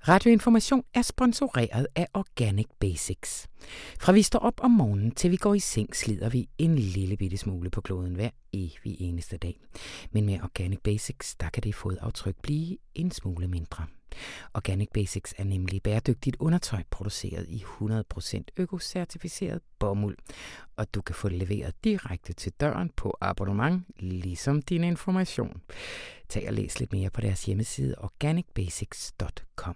Radioinformation er sponsoreret af Organic Basics. Fra vi står op om morgenen til vi går i seng, slider vi en lille bitte smule på kloden hver evig eneste dag. Men med Organic Basics, der kan det fodaftryk blive en smule mindre. Organic Basics er nemlig bæredygtigt undertøj, produceret i 100% økocertificeret bomuld. Og du kan få det leveret direkte til døren på abonnement, ligesom din information. Tag og læs lidt mere på deres hjemmeside organicbasics.com.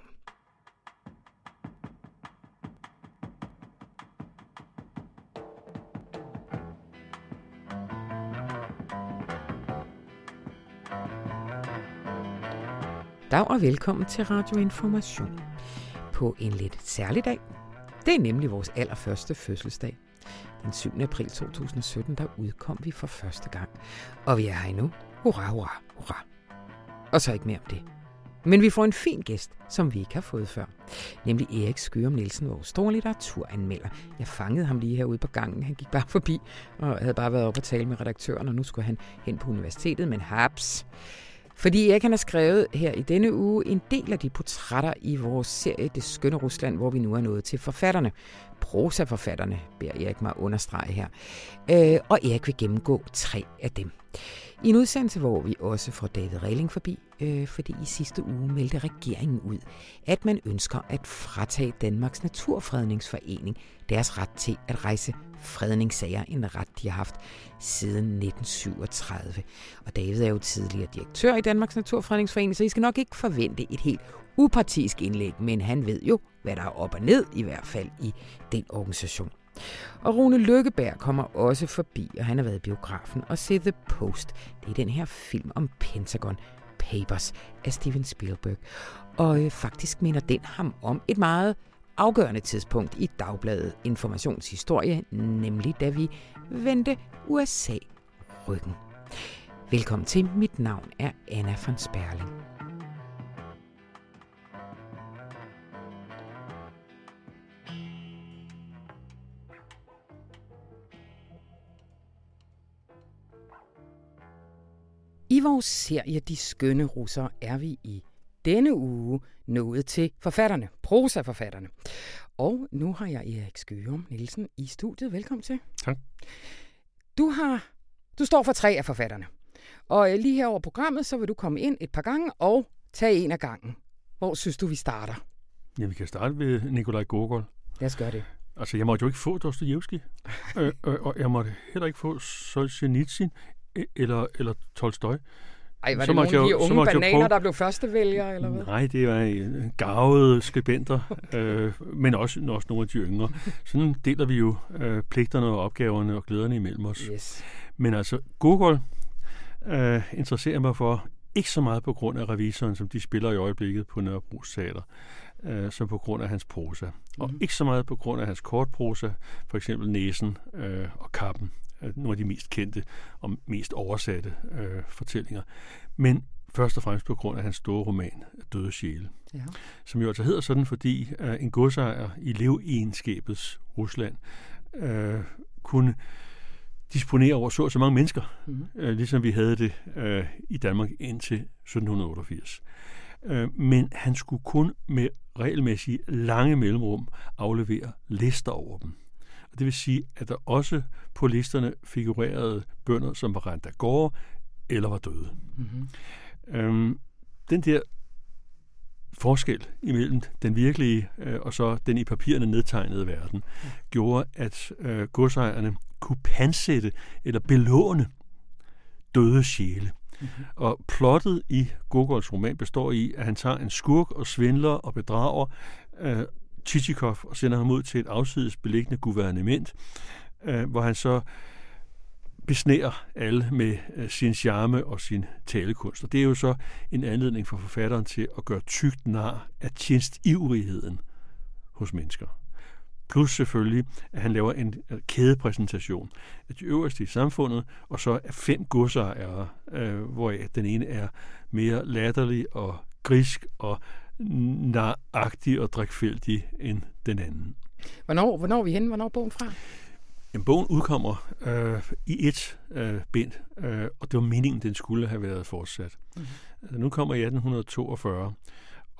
Dag og velkommen til Radioinformation på en lidt særlig dag. Det er nemlig vores allerførste fødselsdag. Den 7. april 2017, der udkom vi for første gang. Og vi er her endnu. Hurra, hurra, hurra. Og så ikke mere om det. Men vi får en fin gæst, som vi ikke har fået før. Nemlig Erik Skyum Nielsen, vores store litteraturanmelder. Jeg fangede ham lige herude på gangen. Han gik bare forbi og havde bare været oppe og tale med redaktøren, og nu skulle han hen på universitetet, men haps. Fordi Erik han har skrevet her i denne uge en del af de portrætter i vores serie Det Skønne Rusland, hvor vi nu er nået til forfatterne. Prosaforfatterne, beder Erik mig understrege her. Og Erik vil gennemgå 3 af dem. I en udsendelse, hvor vi også får David Reiling forbi, fordi i sidste uge meldte regeringen ud, at man ønsker at fratage Danmarks Naturfredningsforening deres ret til at rejse fredningssager, en ret de har haft siden 1937. Og David er jo tidligere direktør i Danmarks Naturfredningsforening, så I skal nok ikke forvente et helt upartisk indlæg, men han ved jo, hvad der er op og ned, i hvert fald i den organisation. Og Rune Lykkeberg kommer også forbi, og han har været i biografen og set The Post. Det er den her film om Pentagon Papers af Steven Spielberg. Og faktisk minder den ham om et meget afgørende tidspunkt i Dagbladet Informationshistorie, nemlig da vi vendte USA ryggen. Velkommen til. Mit navn er Anna von Sperling. I vores serie De Skønne Russere er vi i denne uge nået til forfatterne, prosaforfatterne. Og nu har jeg Erik Skyum Nielsen i studiet. Velkommen til. Tak. Du står for 3 af forfatterne. Og lige her over programmet, så vil du komme ind et par gange og tage en af gangen. Hvor synes du, vi starter? Ja, vi kan starte ved Nikolaj Gogol. Lad os gøre det. Altså, jeg måtte jo ikke få Dostojevskij, og jeg måtte heller ikke få Solzhenitsyn eller Tolstoj. Ej, var det nogle af de unge bananer, der blev førstevælgere, eller hvad? Nej, det var garvede skribenter, men også nogle af de yngre. Sådan deler vi jo pligterne og opgaverne og glæderne imellem os. Yes. Men altså, Gogol interesserer mig for, ikke så meget på grund af revisoren, som de spiller i øjeblikket på Nørrebro Teater, som på grund af hans prosa. Og ikke så meget på grund af hans kortprosa, for eksempel Næsen og Kappen. Nogle af de mest kendte og mest oversatte fortællinger. Men først og fremmest på grund af hans store roman, Døde Sjæle. Ja. Som jo altså hedder sådan, fordi en godsejer i leveegenskabets Rusland kunne disponere over så mange mennesker, ligesom vi havde det i Danmark indtil 1788. Men han skulle kun med regelmæssige lange mellemrum aflevere lister over dem. Det vil sige, at der også på listerne figurerede bønder, som var rendt af gårde eller var døde. Mm-hmm. Den der forskel imellem den virkelige og så den i papirerne nedtegnede verden, gjorde, at godsejerne kunne pansætte eller belåne døde sjæle. Mm-hmm. Og plottet i Gogols roman består i, at han tager en skurk og svindler og bedrager Tjitjikov og sender ham ud til et afsides beliggende guvernement, hvor han så besnærer alle med sin charme og sin talekunst. Og det er jo så en anledning for forfatteren til at gøre tykt nar af tjenestivrigheden hos mennesker. Plus selvfølgelig, at han laver en kædepræsentation af de øverste i samfundet, og så af 5 godsejere, hvor den ene er mere latterlig og grisk og naragtig og drikfældig end den anden. Hvornår er vi henne? Hvornår er bogen fra? Jamen, bogen udkommer i et bind, og det var meningen, den skulle have været fortsat. Mm-hmm. Nu kommer i 1842,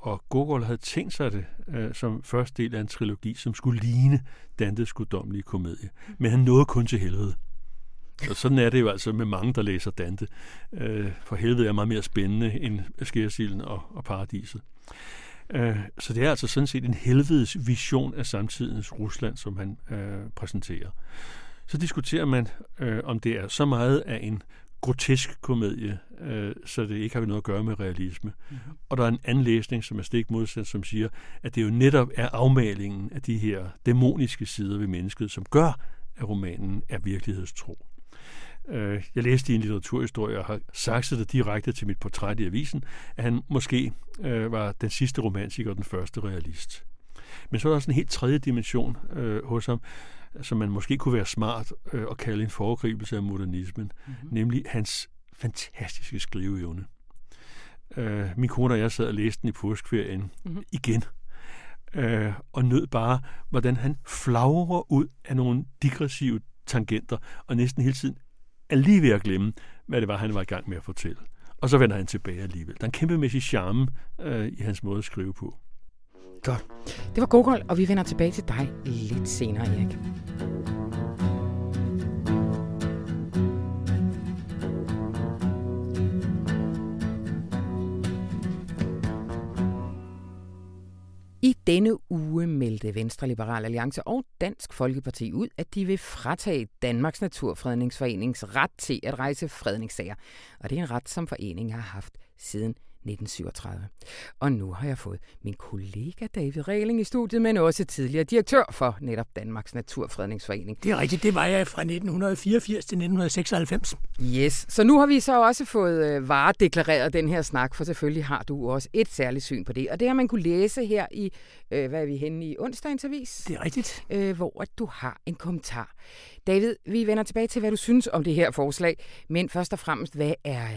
og Gogol havde tænkt sig det som første del af en trilogi, som skulle ligne Dantes guddommelige komedie. Men han nåede kun til helvede. Og sådan er det jo altså med mange, der læser Dante. For helvede er meget mere spændende end skærsilden og paradiset. Så det er altså sådan set en helvedes vision af samtidens Rusland, som han præsenterer. Så diskuterer man, om det er så meget af en grotesk komedie, så det ikke har noget at gøre med realisme. Mm-hmm. Og der er en anden læsning, som er stik modsat, som siger, at det jo netop er afmalingen af de her dæmoniske sider ved mennesket, som gør, at romanen er virkelighedstro. Jeg læste i en litteraturhistorie og har sakset det direkte til mit portræt i avisen, at han måske var den sidste romantiker og den første realist. Men så er der også en helt tredje dimension hos ham, som man måske kunne være smart at kalde en foregribelse af modernismen, nemlig hans fantastiske skriveevne. Min kone og jeg sad og læste den i påskeferien igen, og nød bare, hvordan han flagrer ud af nogle digressive tangenter, og næsten hele tiden er lige ved at glemme, hvad det var, han var i gang med at fortælle. Og så vender han tilbage alligevel. Der er en kæmpemæssig charme i hans måde at skrive på. Godt. Det var Gogol, og vi vender tilbage til dig lidt senere, Erik. I denne uge meldte Venstre, Liberal Alliance og Dansk Folkeparti ud, at de vil fratage Danmarks Naturfredningsforenings ret til at rejse fredningssager. Og det er en ret, som foreningen har haft siden 1937. Og nu har jeg fået min kollega David Ræling i studiet, men også tidligere direktør for netop Danmarks Naturfredningsforening. Det er rigtigt, det var jeg fra 1984 til 1996. Yes, så nu har vi så også fået varedeklareret den her snak, for selvfølgelig har du også et særligt syn på det. Og det har man kunne læse her i, hvad er vi henne i onsdagens avis? Det er rigtigt. Hvor du har en kommentar. David, vi vender tilbage til, hvad du synes om det her forslag, men først og fremmest, hvad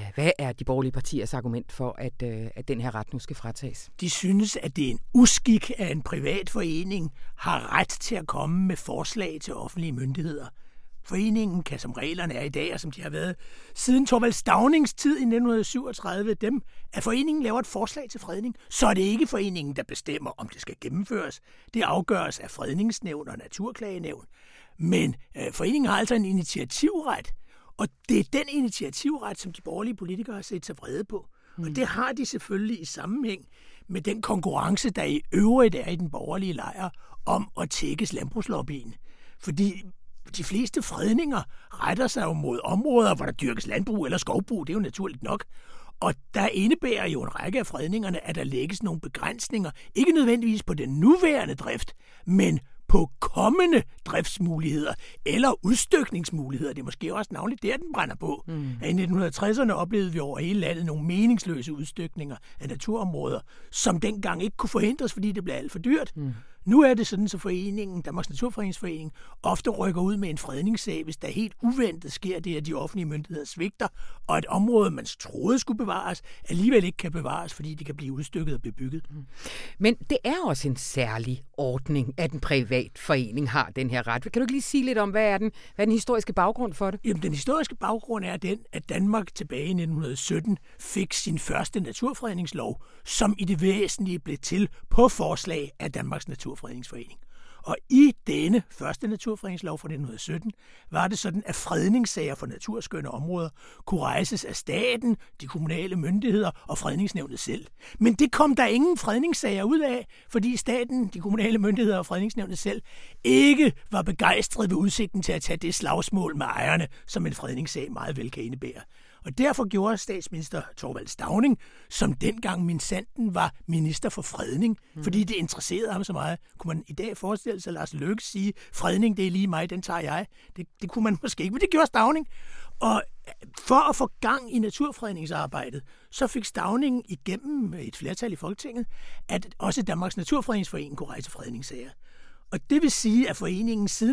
er de borgerlige partiers argument for, at den her ret nu skal fratages? De synes, at det er en uskik, at en privat forening har ret til at komme med forslag til offentlige myndigheder. Foreningen kan, som reglerne er i dag, og som de har været siden Thorvald Staunings tid i 1937, at foreningen laver et forslag til fredning, så er det ikke foreningen, der bestemmer, om det skal gennemføres. Det afgøres af fredningsnævn og naturklagenævn. Men foreningen har altså en initiativret, og det er den initiativret, som de borgerlige politikere har set sig vrede på. Og det har de selvfølgelig i sammenhæng med den konkurrence, der i øvrigt er i den borgerlige lejr om at tækkes landbrugslobbyen. Fordi de fleste fredninger retter sig jo mod områder, hvor der dyrkes landbrug eller skovbrug. Det er jo naturligt nok. Og der indebærer jo en række af fredningerne, at der lægges nogle begrænsninger. Ikke nødvendigvis på den nuværende drift, men på kommende driftsmuligheder eller udstykningsmuligheder. Det er måske også navnligt der, den brænder på. I 1960'erne oplevede vi over hele landet nogle meningsløse udstykninger af naturområder, som dengang ikke kunne forhindres, fordi det blev alt for dyrt. Nu er det sådan, så foreningen, Danmarks Naturfredningsforening, ofte rykker ud med en fredningssag, hvis der helt uventet sker det, at de offentlige myndigheder svigter, og et område, man troede skulle bevares, alligevel ikke kan bevares, fordi det kan blive udstykket og bebygget. Men det er også en særlig ordning, at en privat forening har den her ret. Kan du ikke lige sige lidt om, hvad er den historiske baggrund for det? Jamen, den historiske baggrund er den, at Danmark tilbage i 1917 fik sin første naturfredningslov, som i det væsentlige blev til på forslag af Danmarks Naturfredningsforening. Og i denne første naturfredningslov fra 1917 var det sådan, at fredningssager for naturskønne områder kunne rejses af staten, de kommunale myndigheder og fredningsnævnet selv. Men det kom der ingen fredningssager ud af, fordi staten, de kommunale myndigheder og fredningsnævnet selv ikke var begejstret ved udsigten til at tage det slagsmål med ejerne, som en fredningssag meget vel kan indebære. Og derfor gjorde statsminister Thorvald Stauning, som dengang minsandten var minister for fredning, fordi det interesserede ham så meget. Kunne man i dag forestille sig Lars Løkke sige, fredning, det er lige mig, den tager jeg. Det kunne man måske ikke, men det gjorde Stauning. Og for at få gang i naturfredningsarbejdet, så fik Stauning igennem et flertal i Folketinget, at også Danmarks Naturfredningsforening kunne rejse fredningssager. Og det vil sige, at foreningen siden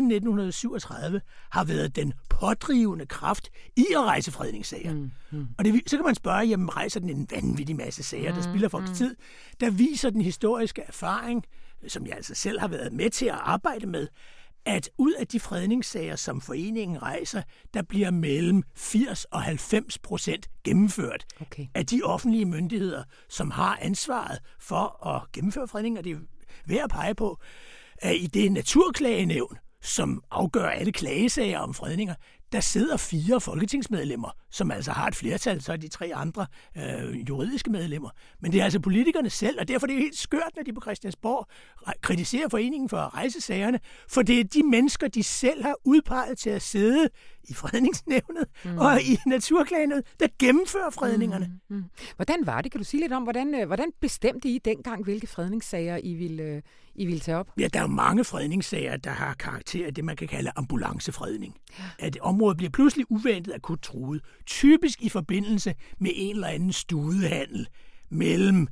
1937 har været den pådrivende kraft i at rejse fredningssager. Og så kan man spørge, jamen rejser den en vanvittig masse sager, der spilder folks tid? Der viser den historiske erfaring, som jeg altså selv har været med til at arbejde med, at ud af de fredningssager, som foreningen rejser, der bliver mellem 80 og 90% gennemført af de offentlige myndigheder, som har ansvaret for at gennemføre fredninger. Det er værd at pege på, at i det naturklagenævn, som afgør alle klagesager om fredninger, der sidder 4 folketingsmedlemmer, som altså har et flertal, så er de 3 andre juridiske medlemmer. Men det er altså politikerne selv, og derfor er det helt skørt, når de på Christiansborg kritiserer foreningen for at rejse sagerne, for det er de mennesker, de selv har udpeget til at sidde i fredningsnævnet og i naturklagenævnet, der gennemfører fredningerne. Hvordan var det? Kan du sige lidt om, hvordan bestemte I dengang, hvilke fredningssager I ville tage op? Ja, der er jo mange fredningssager, der har karakter af det, man kan kalde ambulancefredning. At området bliver pludselig uventet akut truet, typisk i forbindelse med en eller anden studehandel mellem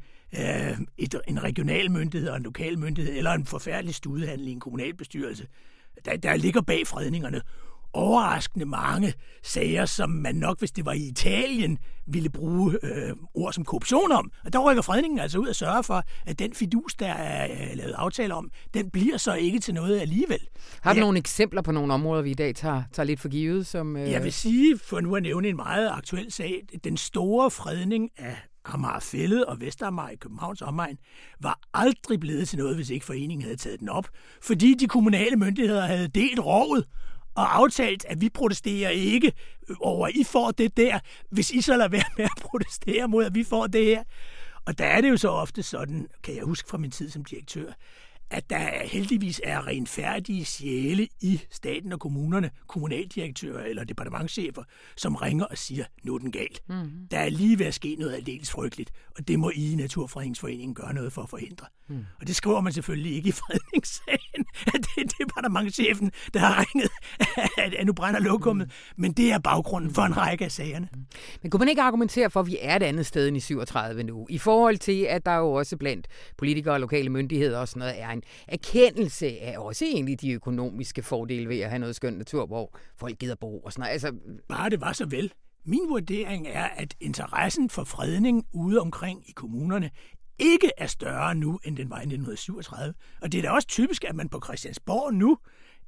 en regional myndighed og en lokal myndighed, eller en forfærdelig studehandel i en kommunalbestyrelse. Der ligger bag fredningerne overraskende mange sager, som man nok, hvis det var i Italien, ville bruge ord som korruption om. Og der rykker fredningen altså ud og sørger for, at den fidus, der er lavet aftale om, den bliver så ikke til noget alligevel. Har du nogle eksempler på nogle områder, vi i dag tager lidt for givet? Jeg vil sige, for nu at nævne en meget aktuel sag, den store fredning af Amager Fælled og Vestamager i Københavns omegn var aldrig blevet til noget, hvis ikke foreningen havde taget den op, fordi de kommunale myndigheder havde delt rovet og aftalt, at vi protesterer ikke over, I får det der, hvis I så lader være med at protestere mod, at vi får det her. Og der er det jo så ofte sådan, kan jeg huske fra min tid som direktør, at der heldigvis er renfærdige sjæle i staten og kommunerne, kommunaldirektører eller departementschefer, som ringer og siger, nu er den galt. Der er lige ved at ske noget aldeles frygteligt, og det må I Naturfredningsforeningen gøre noget for at forhindre. Og det skriver man selvfølgelig ikke i fredningssagen, at det er departementschefen, der har ringet, at nu brænder lokummet, men det er baggrunden for en række af sagerne. Men kunne man ikke argumentere for, at vi er et andet sted end i 37 nu, i forhold til, at der jo også blandt politikere og lokale myndigheder og sådan noget er en erkendelse af også egentlig de økonomiske fordele ved at have noget skønt natur, hvor folk gider bo og sådan noget. Altså, bare det var så vel. Min vurdering er, at interessen for fredning ude omkring i kommunerne ikke er større nu, end den var i 1937. Og det er da også typisk, at man på Christiansborg nu,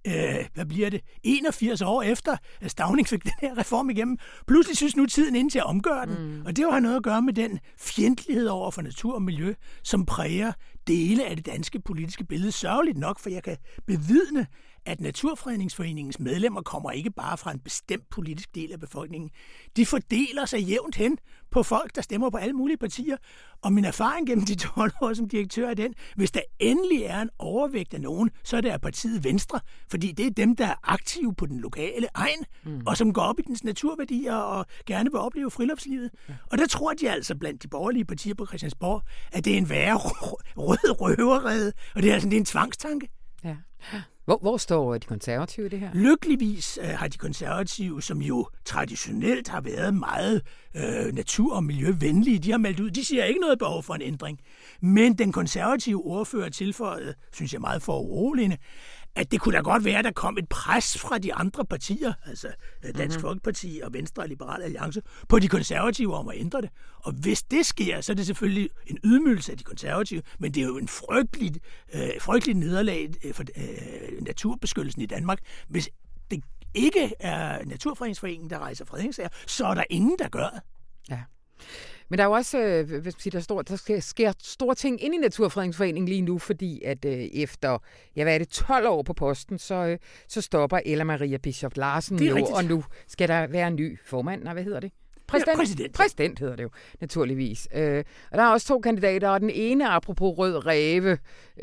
81 år efter, at Stauning fik den her reform igennem, pludselig synes nu tiden ind til at omgøre den. Og det har noget at gøre med den fjendtlighed over for natur og miljø, som præger dele af det danske politiske billede. Sørgeligt nok, for jeg kan bevidne, at Naturfredningsforeningens medlemmer kommer ikke bare fra en bestemt politisk del af befolkningen. De fordeler sig jævnt hen på folk, der stemmer på alle mulige partier. Og min erfaring gennem de 12 år som direktør er den, hvis der endelig er en overvægt af nogen, så er det af partiet Venstre. Fordi det er dem, der er aktive på den lokale egen, og som går op i dens naturværdier og gerne vil opleve friluftslivet. Og der tror de altså blandt de borgerlige partier på Christiansborg, at det er en værre rød røverrede, og det er altså en tvangstanke. Ja. Hvor står de konservative i det her? Lykkeligvis har de konservative, som jo traditionelt har været meget natur- og miljøvenlige, de har meldt ud, de siger ikke noget behov for en ændring. Men den konservative ordfører tilføjede, synes jeg meget foruroligende, at det kunne da godt være, at der kom et pres fra de andre partier, altså Dansk Folkeparti og Venstre og Liberal Alliance, på de konservative om at ændre det. Og hvis det sker, så er det selvfølgelig en ydmygelse af de konservative, men det er jo en frygtelig nederlag for naturbeskyttelsen i Danmark. Hvis det ikke er Naturfredningsforeningen, der rejser fredningssager, så er der ingen, der gør det. Ja. Men der er jo også, der sker store ting inde i Naturfredningsforeningen lige nu, fordi at efter, 12 år på posten, så stopper Ella Maria Bischoff Larsen nu, og nu skal der være en ny formand. Nej, hvad hedder det? Præsident hedder det jo, naturligvis. Og der er også 2 kandidater, og den ene, apropos rød ræve,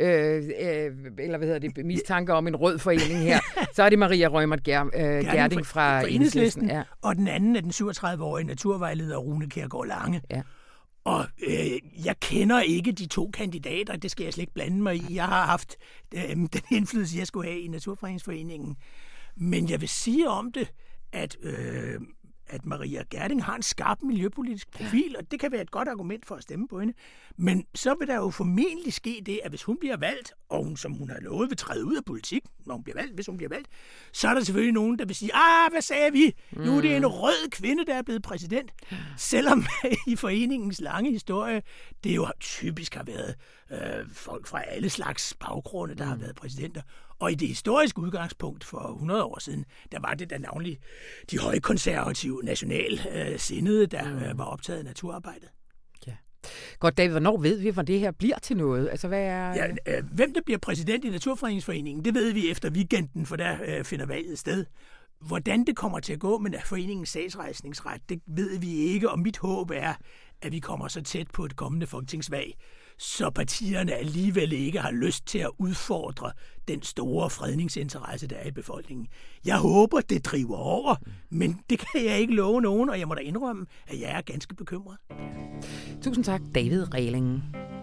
eller hvad hedder det, mistanke om en rød forening her, så er det Maria Reumert Gjerding fra Enhedslisten. Ja. Og den anden er den 37-årige naturvejleder Rune Kjærgaard Lange. Ja. Og jeg kender ikke de 2 kandidater, det skal jeg slet ikke blande mig i. Jeg har haft den indflydelse, jeg skulle have i Naturfredningsforeningen. Men jeg vil sige om det, at Maria Gjerding har en skarp miljøpolitisk profil, og det kan være et godt argument for at stemme på hende. Men så vil der jo formentlig ske det, at hvis hun bliver valgt, og hun, som hun har lovet, vil træde ud af politik, hvis hun bliver valgt, så er der selvfølgelig nogen, der vil sige, hvad sagde vi? Nu er det en rød kvinde, der er blevet præsident. Selvom i foreningens lange historie, det jo typisk har været folk fra alle slags baggrunde, der har været præsidenter. Og i det historiske udgangspunkt for 100 år siden, der var det da navnlig de højkonservative nationalsindede, der var optaget af naturarbejdet. Ja. Godt, David, hvornår ved vi, hvor det her bliver til noget? Altså, hvad er... Ja, hvem der bliver præsident i Naturfredningsforeningen, det ved vi efter weekenden, for der finder valget sted. Hvordan det kommer til at gå med foreningens sagsrejsningsret, det ved vi ikke, og mit håb er, at vi kommer så tæt på et kommende folketingsvalg, så partierne alligevel ikke har lyst til at udfordre den store fredningsinteresse, der er i befolkningen. Jeg håber, det driver over, men det kan jeg ikke love nogen, og jeg må da indrømme, at jeg er ganske bekymret. Tusind tak, David Rehling.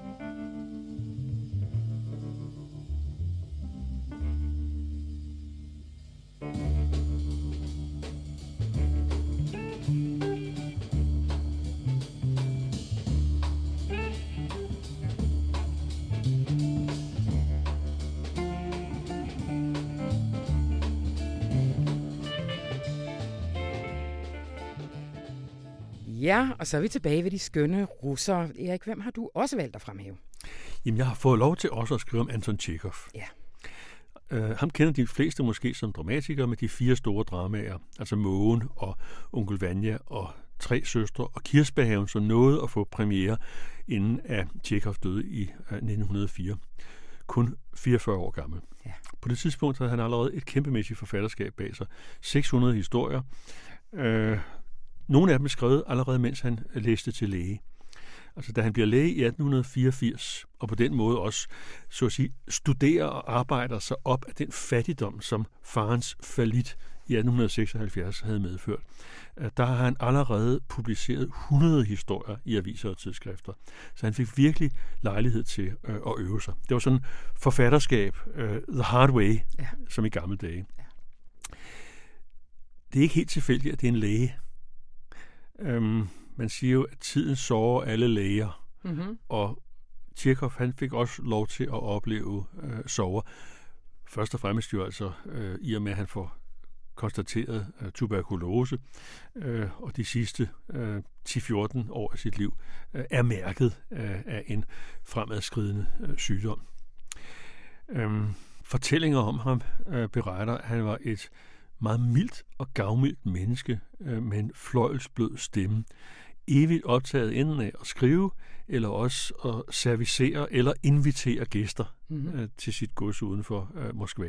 Ja, og så er vi tilbage ved de skønne russere. Erik, hvem har du også valgt at fremhæve? Jamen, jeg har fået lov til også at skrive om Anton Tjekhov. Ja. Ham kender de fleste måske som dramatiker med de 4 store dramaer, altså Mågen og Onkel Vanya og 3 søstre og Kirsebærhaven, som nåede at få premiere, inden at Tjekhov døde i 1904. Kun 44 år gammel. Ja. På det tidspunkt havde han allerede et kæmpemæssigt forfatterskab bag sig. 600 historier. Nogle af dem er skrevet allerede, mens han læste til læge. Altså, da han bliver læge i 1884, og på den måde også, så at sige, studerer og arbejder sig op af den fattigdom, som farens fallit i 1876 havde medført. Der har han allerede publiceret 100 historier i aviser og tidsskrifter. Så han fik virkelig lejlighed til at øve sig. Det var sådan forfatterskab, the hard way, ja, som i gamle dage. Ja. Det er ikke helt tilfældigt, at det er en læge. Man siger jo, at tiden sårer alle læger, og Tjekhov, han fik også lov til at opleve sorger. Først og fremmest jo altså, i og med at han får konstateret tuberkulose, og de sidste 10-14 år af sit liv er mærket af en fremadskridende sygdom. Fortællinger om ham beretter, at han var et meget mildt og gavmildt menneske med en fløjelsblød stemme, evigt optaget enten af at skrive, eller også at servicere eller invitere gæster til sit gods uden for Moskva.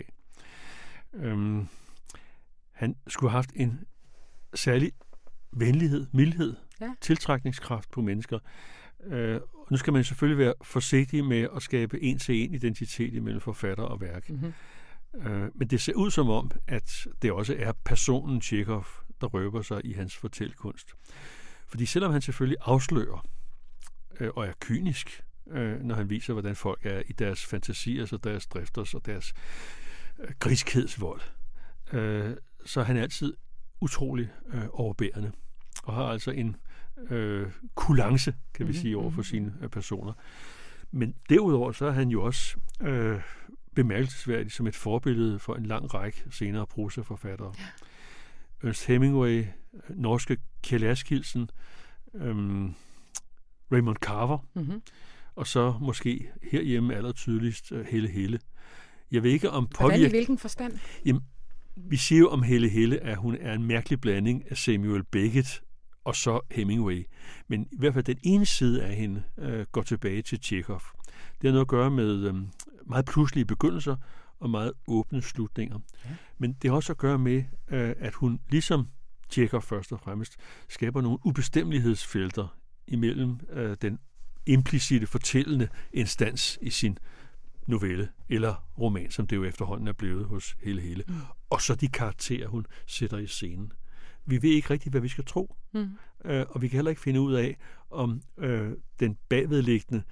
Han skulle have haft en særlig venlighed, mildhed, tiltrækningskraft på mennesker. Nu skal man selvfølgelig være forsigtig med at skabe en-til-en identitet imellem forfatter og værk. Men det ser ud som om, at det også er personen Tjekhov, der røber sig i hans fortællekunst. Fordi selvom han selvfølgelig afslører og er kynisk, når han viser, hvordan folk er i deres fantasier, og deres drifter og deres griskhedsvold, så er han altid utrolig overbærende og har altså en kulance, kan vi sige, over for sine personer. Men derudover så er han jo også bemærkelsesværdig som et forbillede for en lang række senere prosaforfattere. Ja. Ernst Hemingway, norske Kjell Askildsen, Raymond Carver, og så måske herhjemme allertydeligst Helle Helle. Jeg ved ikke om Hvordan i hvilken forstand? Jamen, vi siger jo om Helle Helle, at hun er en mærkelig blanding af Samuel Beckett og så Hemingway. Men i hvert fald den ene side af hende går tilbage til Tjekhov. Det har noget at gøre med meget pludselige begyndelser og meget åbne slutninger. Ja. Men det har også at gøre med, at hun ligesom Tjekhov først og fremmest skaber nogle ubestemmelighedsfelter imellem den implicite fortællende instans i sin novelle eller roman, som det jo efterhånden er blevet hos Helle Helle. Og så de karakterer, hun sætter i scenen. Vi ved ikke rigtigt, hvad vi skal tro. Og vi kan heller ikke finde ud af, om den bagvedliggende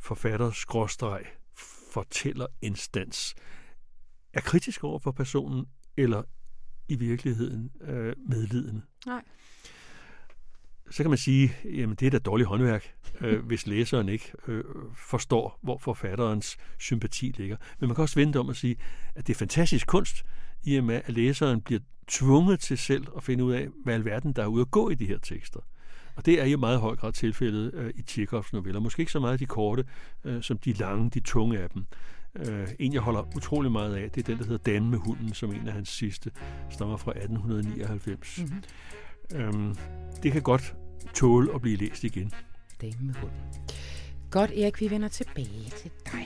forfatter-fortæller-instans er kritisk over for personen, eller i virkeligheden medlidende. Nej. Så kan man sige, jamen det er da dårligt håndværk, hvis læseren ikke forstår, hvor forfatterens sympati ligger. Men man kan også vende om at sige, at det er fantastisk kunst, i og med at læseren bliver tvunget til selv at finde ud af, hvad alverden der er ude at gå i de her tekster. Og det er jo meget høj grad tilfældet i Tjekhovs noveller. Måske ikke så meget de korte, som de lange, de tunge af dem. En, jeg holder utrolig meget af, det er den, der hedder Damen med hunden, som en af hans sidste, stammer fra 1899. Det kan godt tåle at blive læst igen. Damen med hunden. Godt, Erik, vi vender tilbage til dig.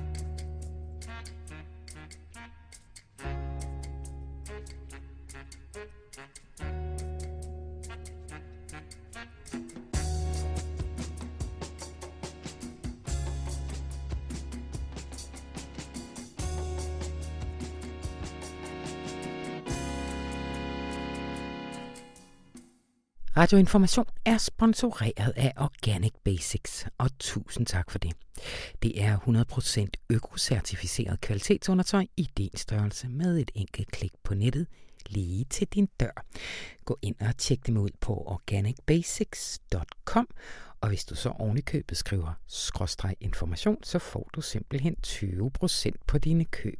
Radioinformation er sponsoreret af Organic Basics, og tusind tak for det. Det er 100% økocertificeret kvalitetsundertøj i delstørrelse med et enkelt klik på nettet lige til din dør. Gå ind og tjek dem ud på organicbasics.com, og hvis du så ovenikøbet skriver /information, så får du simpelthen 20% på dine køb.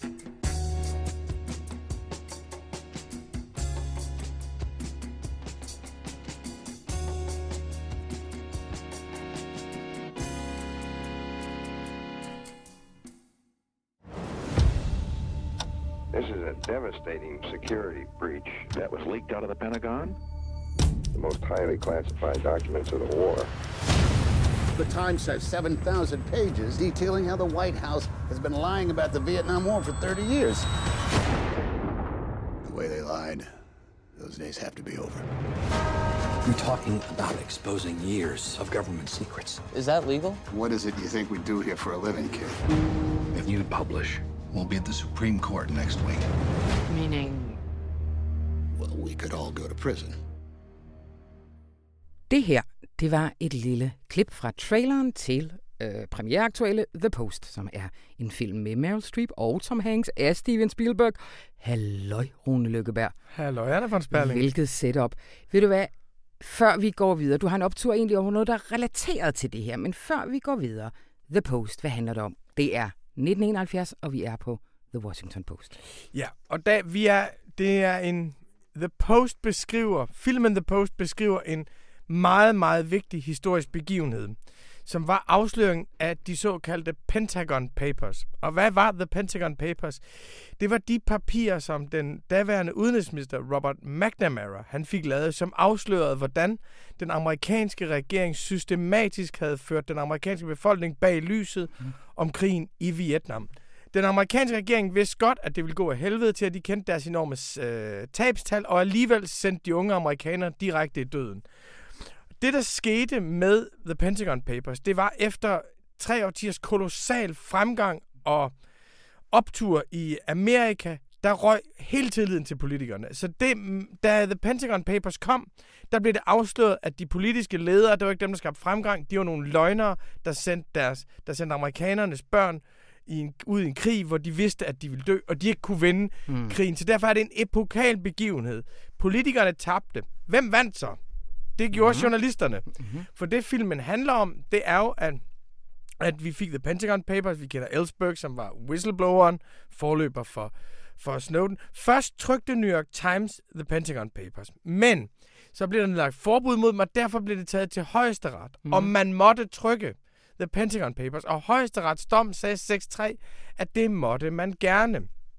This is a devastating security breach that was leaked out of the Pentagon. The most highly classified documents of the war. The Times has 7,000 pages detailing how the White House has been lying about the Vietnam War for 30 years. The way they lied, those days have to be over. You're talking about exposing years of government secrets. Is that legal? What is it you think we do here for a living, kid? If you publish, we'll be at the Supreme Court next week. Meaning? Well, we could all go to prison. Det her, det var et lille klip fra traileren til premiereaktuelle The Post, som er en film med Meryl Streep og Tom Hanks af Steven Spielberg. Halløj, Rune Lykkeberg. Halløj, Anna von Sperling. Hvilket setup. Ved du hvad, før vi går videre, du har en optur egentlig over noget, der er relateret til det her, men før vi går videre, The Post, hvad handler det om? Det er 1971, og vi er på The Washington Post. Ja, og det er en filmen The Post beskriver en meget, meget vigtig historisk begivenhed, som var afsløringen af de såkaldte Pentagon Papers. Og hvad var The Pentagon Papers? Det var de papirer, som den daværende udenrigsminister Robert McNamara han fik lavet, som afslørede, hvordan den amerikanske regering systematisk havde ført den amerikanske befolkning bag lyset om krigen i Vietnam. Den amerikanske regering vidste godt, at det ville gå af helvede til, at de kendte deres enorme tabstal, og alligevel sendte de unge amerikanere direkte i døden. Det, der skete med The Pentagon Papers, det var efter 3 årtiers kolossal fremgang og optur i Amerika, der røg hele tilliden til politikerne. Så da The Pentagon Papers kom, der blev det afsløret, at de politiske ledere, det var ikke dem, der skabte fremgang, de var nogle løgnere, der sendte amerikanernes børn ud i en krig, hvor de vidste, at de ville dø, og de ikke kunne vinde krigen. Så derfor er det en epokal begivenhed. Politikerne tabte. Hvem vandt så? Det gjorde journalisterne. For det filmen handler om, det er jo, at vi fik The Pentagon Papers, vi kender Ellsberg, som var whistlebloweren, forløber for Snowden. Først trykte New York Times The Pentagon Papers, men så blev der lagt forbud mod dem, og derfor blev det taget til højesteret, og man måtte trykke The Pentagon Papers, og højesterets dom sagde 6-3, at det måtte man gerne.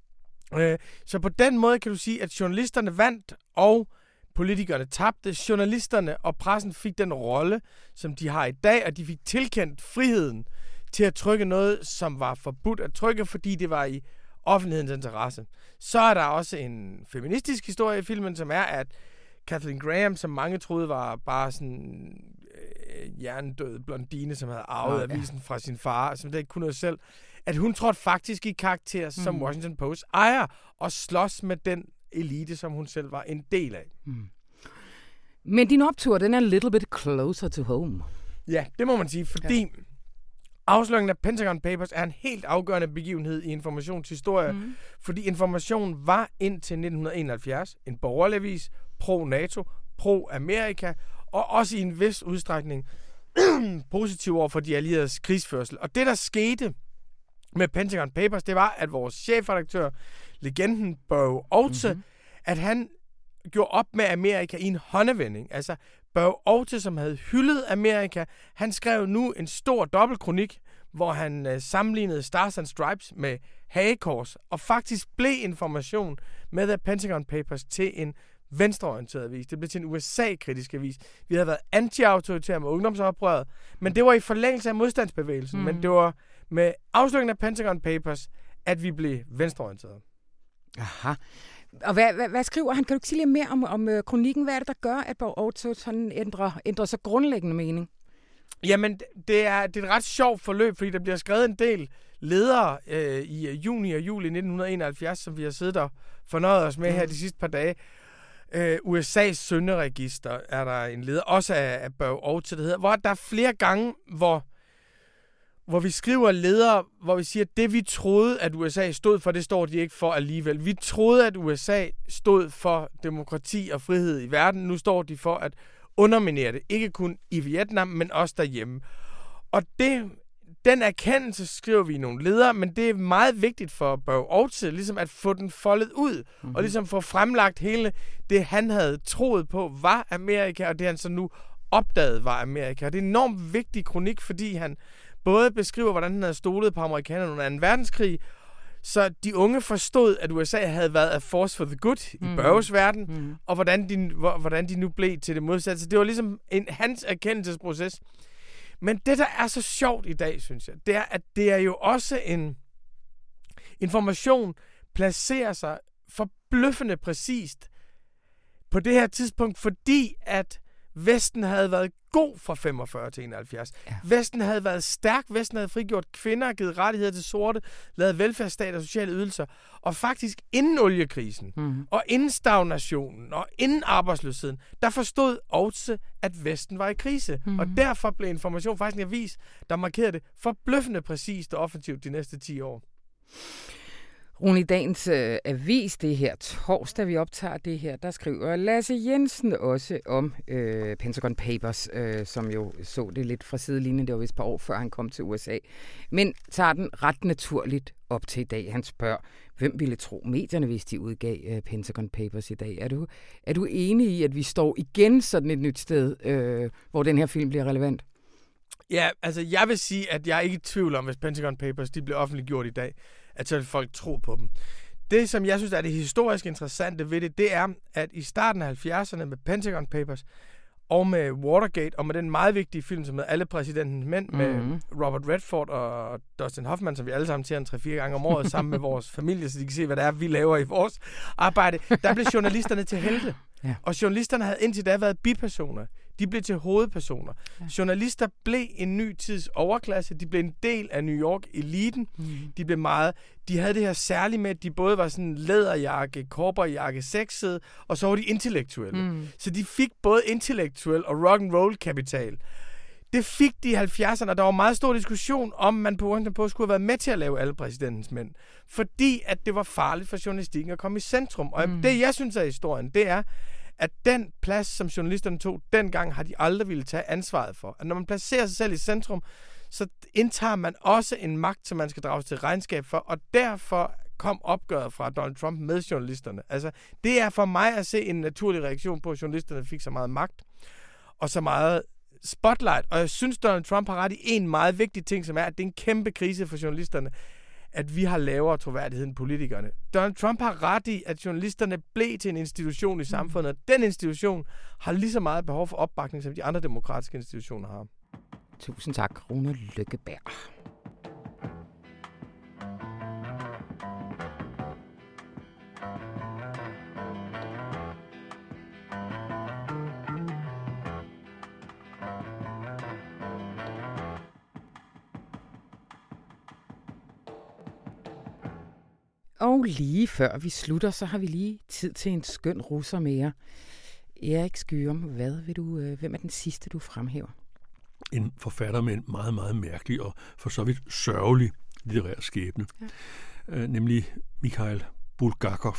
Så på den måde kan du sige, at journalisterne vandt, og politikerne tabte. Journalisterne og pressen fik den rolle, som de har i dag, og de fik tilkendt friheden til at trykke noget, som var forbudt at trykke, fordi det var i offentlighedens interesse. Så er der også en feministisk historie i filmen, som er, at Kathleen Graham, som mange troede var bare sådan hjernedød blondine, som havde arvet avisen fra sin far, som der ikke kunne noget selv, at hun trådte faktisk i karakter som Washington Post ejer og slås med den elite, som hun selv var en del af. Men din optur, den er a little bit closer to home. Ja, det må man sige, fordi afsløringen af Pentagon Papers er en helt afgørende begivenhed i informationshistorie, fordi Information var indtil 1971 en borgerlig avis, pro-NATO, pro-Amerika, og også i en vis udstrækning positiv over for de allieredes krigsførsel. Og det, der skete med Pentagon Papers, det var, at vores chefredaktør, legenden Burrough Oates, at han gjorde op med Amerika i en håndevending. Altså, Burrough Oates, som havde hyldet Amerika, han skrev nu en stor dobbeltkronik, hvor han sammenlignede Stars and Stripes med hagekors, og faktisk blev information med The Pentagon Papers til en venstreorienteret avis. Det blev til en USA-kritisk avis. Vi havde været anti-autoritære med ungdomsoprøret, men det var i forlængelse af modstandsbevægelsen, men det var med afslutningen af Pentagon Papers, at vi blev venstreorienterede. Aha. Og hvad skriver han? Kan du ikke sige lidt mere om kronikken? Hvad er det, der gør, at Børge Outset sådan ændrer så grundlæggende mening? Jamen, det er et ret sjovt forløb, fordi der bliver skrevet en del ledere i juni og juli 1971, som vi har siddet og fornøjet os med her de sidste par dage. USA's synderegister er der en leder, også af Børge Outset, det hedder, hvor der er flere gange, hvor vi skriver ledere, hvor vi siger, at det vi troede, at USA stod for, det står de ikke for alligevel. Vi troede, at USA stod for demokrati og frihed i verden. Nu står de for at underminere det. Ikke kun i Vietnam, men også derhjemme. Og den erkendelse skriver vi i nogle ledere, men det er meget vigtigt for Børge Outset, ligesom at få den foldet ud, og ligesom få fremlagt hele det, han havde troet på, var Amerika, og det han så nu opdagede var Amerika. Og det er en enormt vigtig kronik, fordi han både beskriver, hvordan han havde stolet på amerikanerne under 2. verdenskrig, så de unge forstod, at USA havde været a force for the good i Børges verden, og hvordan de nu blev til det modsatte. Så det var ligesom hans erkendelsesproces. Men det, der er så sjovt i dag, synes jeg, det er, at det er jo også en information, placerer sig forbløffende præcist på det her tidspunkt, fordi at Vesten havde været god fra 45 til 71. Ja. Vesten havde været stærk. Vesten havde frigjort kvinder, givet rettigheder til sorte, lavet velfærdsstat og sociale ydelser. Og faktisk inden oliekrisen, og inden stagnationen, og inden arbejdsløsheden, der forstod også, at Vesten var i krise. Og derfor blev Information faktisk en avis, der markerede det forbløffende præcist og offensivt de næste 10 år. Rune, i dagens avis, det her torsdag, vi optager det her, der skriver Lasse Jensen også om Pentagon Papers, som jo så det lidt fra sidelinjen. Det var vist et par år før han kom til USA. Men tager den ret naturligt op til i dag. Han spørger, hvem ville tro medierne, hvis de udgav Pentagon Papers i dag? Er du enig i, at vi står igen sådan et nyt sted, hvor den her film bliver relevant? Ja, altså jeg vil sige, at jeg er ikke i tvivl om, hvis Pentagon Papers de bliver offentliggjort i dag, at så vil folk tro på dem. Det, som jeg synes er det historisk interessante ved det er, at i starten af 70'erne med Pentagon Papers og med Watergate og med den meget vigtige film, som hedder Alle præsidentens mænd, med Robert Redford og Dustin Hoffman, som vi alle sammen ser 3-4 gange om året sammen med vores familie, så de kan se, hvad det er, vi laver i vores arbejde, der blev journalisterne til helte. Ja. Og journalisterne havde indtil da været bipersoner. De blev til hovedpersoner. Ja. Journalister blev en ny tids overklasse. De blev en del af New York-eliten. De havde det her særligt med, at de både var sådan læderjakke, cowboyjakke, sexede, og så var de intellektuelle. Så de fik både intellektuel og rock and roll kapital. Det fik de i 70'erne, og der var meget stor diskussion om, man på Washington Post skulle have været med til at lave Alle præsidentens mænd. Fordi at det var farligt for journalistikken at komme i centrum. Og det, jeg synes er historien, det er, at den plads, som journalisterne tog dengang, har de aldrig ville tage ansvaret for. At når man placerer sig selv i centrum, så indtager man også en magt, som man skal drages til regnskab for, og derfor kom opgøret fra Donald Trump med journalisterne. Altså, det er for mig at se en naturlig reaktion på, at journalisterne fik så meget magt og så meget spotlight. Og jeg synes, Donald Trump har ret i en meget vigtig ting, som er, at det er en kæmpe krise for journalisterne, at vi har lavere troværdighed end politikerne. Donald Trump har ret i, at journalisterne blev til en institution i samfundet, og den institution har lige så meget behov for opbakning, som de andre demokratiske institutioner har. Tusind tak, Rune Lykkeberg. Og lige før vi slutter, så har vi lige tid til en skøn russer mere. Erik Skyum, hvem er den sidste, du fremhæver? En forfatter med en meget, meget mærkelig og for så vidt sørgelig litterær skæbne. Ja. Nemlig Mikhail Bulgakov,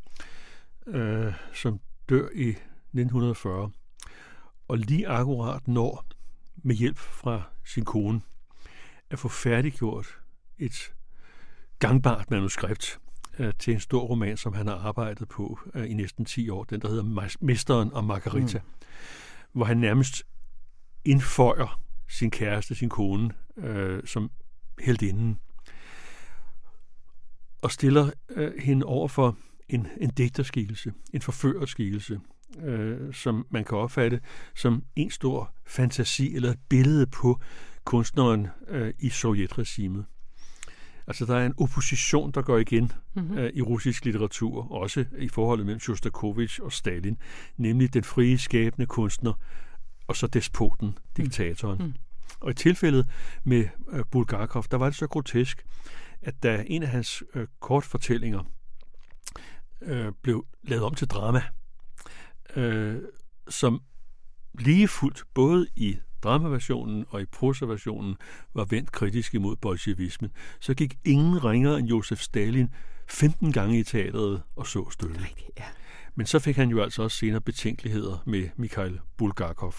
som dør i 1940. Og lige akkurat når med hjælp fra sin kone at få færdiggjort et gangbart manuskript til en stor roman, som han har arbejdet på i næsten 10 år. Den, der hedder Mesteren og Margarita. Hvor han nærmest indføjer sin kæreste, sin kone, som heltinden, og stiller hende over for en digterskikkelse, en forførerskikkelse, som man kan opfatte som en stor fantasi eller et billede på kunstneren i sovjetregimet. Altså, der er en opposition, der går igen i russisk litteratur, også i forholdet mellem Sjostakovitj og Stalin, nemlig den frie, skabende kunstner, og så despoten, diktatoren. Og i tilfældet med Bulgakov, der var det så grotesk, at da en af hans kortfortællinger blev lavet om til drama, som lige fuldt både i dramaversionen og i prosaversionen var vendt kritisk imod bolsjevismen, så gik ingen ringere end Josef Stalin 15 gange i teatret og så stykket. Ja. Men så fik han jo altså også senere betænkeligheder med Mikhail Bulgakov,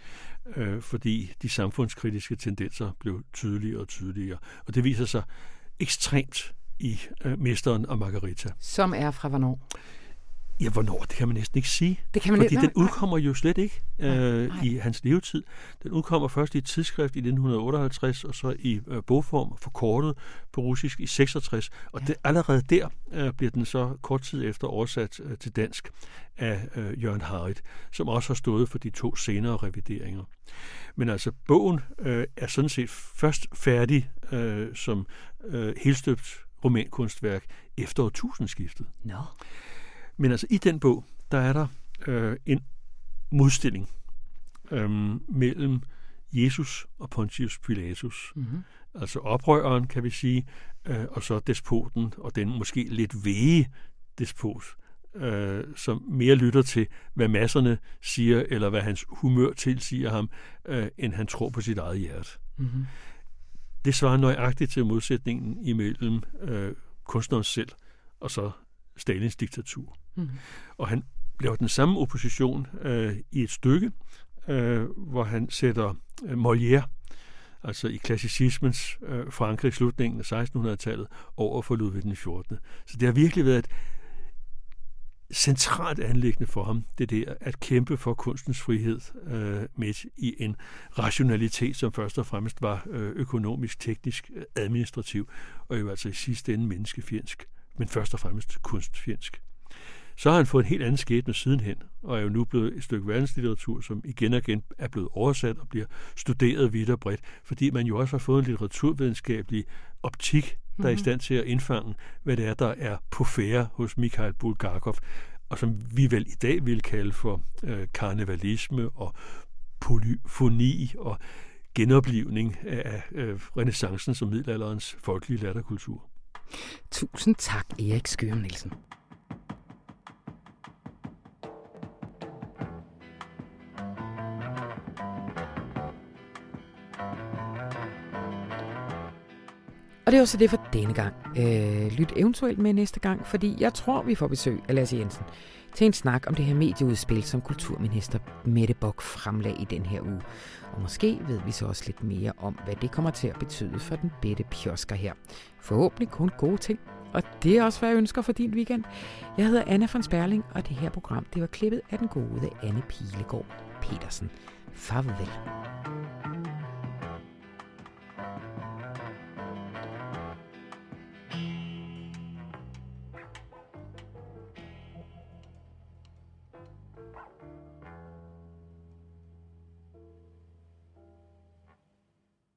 fordi de samfundskritiske tendenser blev tydeligere og tydeligere. Og det viser sig ekstremt i Mesteren og Margarita. Som er fra hvornår? Ja, hvornår? Det kan man næsten ikke sige. Det kan man fordi den udkommer jo slet ikke i hans levetid. Den udkommer først i et tidsskrift i 1958, og så i bogform forkortet på russisk i 66. Og allerede der bliver den så kort tid efter oversat til dansk af Jørgen Harrit, som også har stået for de 2 senere revideringer. Men altså, bogen er sådan set først færdig som helstøbt romankunstværk efter årtusindskiftet. No. Men altså i den bog, der er der en modstilling mellem Jesus og Pontius Pilatus. Altså oprøreren, kan vi sige, og så despoten, og den måske lidt væge despot, som mere lytter til, hvad masserne siger, eller hvad hans humør tilsiger ham, end han tror på sit eget hjerte. Det svarer nøjagtigt til modsætningen imellem kunstneren selv og så Stalins diktatur. Og han laver den samme opposition i et stykke, hvor han sætter Molière, altså i klassicismens Frankrig, slutningen af 1600-tallet, over for Ludvig den 14. Så det har virkelig været et centralt anliggende for ham, det der at kæmpe for kunstens frihed midt i en rationalitet, som først og fremmest var økonomisk, teknisk, administrativ, og jo altså i sidste ende menneskefjendsk, men først og fremmest kunstfjendsk. Så har han fået en helt anden skæbne sidenhen, og er jo nu blevet et stykke verdenslitteratur, som igen og igen er blevet oversat og bliver studeret vidt og bredt, fordi man jo også har fået en litteraturvidenskabelig optik, der er i stand til at indfange, hvad det er, der er på færde hos Mikhail Bulgakov, og som vi vel i dag vil kalde for karnevalisme og polyfoni og genoplivning af renæssancen som middelalderens folkelige latterkultur. Tusind tak, Erik Skyum Nielsen. Og det var så det for denne gang. Lyt eventuelt med næste gang, fordi jeg tror, vi får besøg af Lasse Jensen til en snak om det her medieudspil, som kulturminister Mette Bock fremlagde i den her uge. Og måske ved vi så også lidt mere om, hvad det kommer til at betyde for den bette pjosker her. Forhåbentlig kun gode ting. Og det er også, hvad jeg ønsker for din weekend. Jeg hedder Anna von Sperling, og det her program, det var klippet af den gode Anne Pilegaard Petersen. Farvel.